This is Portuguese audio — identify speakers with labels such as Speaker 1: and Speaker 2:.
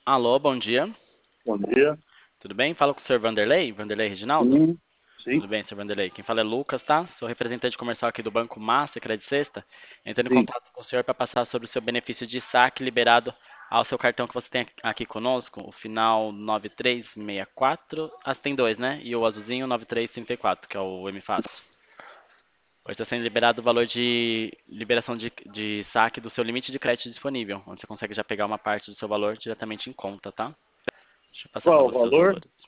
Speaker 1: Alô, bom dia.
Speaker 2: Bom dia.
Speaker 1: Tudo bem? Fala com o senhor Vanderlei, Vanderlei Reginaldo.
Speaker 2: Sim,
Speaker 1: Tudo
Speaker 2: sim,
Speaker 1: bem, senhor Vanderlei? Quem fala é Lucas, tá? Sou representante comercial aqui do Banco Master Credit Sexta. Entrando em
Speaker 2: sim.
Speaker 1: contato com o senhor para passar sobre o seu benefício de saque liberado ao seu cartão que você tem aqui conosco, o final 9364. Ah, você tem dois, né? E o azulzinho 9334, que é o M Fácil. Hoje está sendo liberado o valor de liberação de saque do seu limite de crédito disponível, onde você consegue já pegar uma parte do seu valor diretamente em conta, tá? Deixa eu passar para
Speaker 2: Qual o
Speaker 1: você os
Speaker 2: valor?
Speaker 1: valores.